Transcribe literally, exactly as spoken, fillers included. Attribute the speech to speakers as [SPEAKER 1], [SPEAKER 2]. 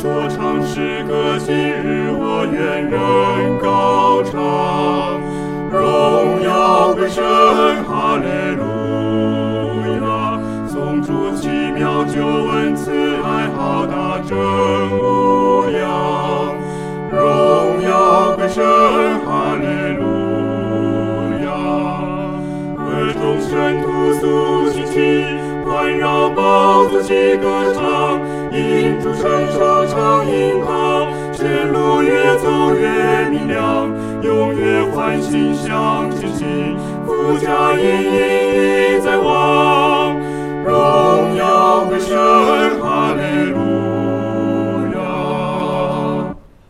[SPEAKER 1] 所唱诗歌，今日我愿仍高唱。荣耀归神，哈利路亚！颂主奇妙救恩，慈爱浩大真无量。荣耀归神，哈利路亚！各众圣徒肃清气，环绕宝座齐歌唱，因主圣手唱引导，前路越走越明亮，永远欢欣向前行，富家隐隐已在望。荣耀归神，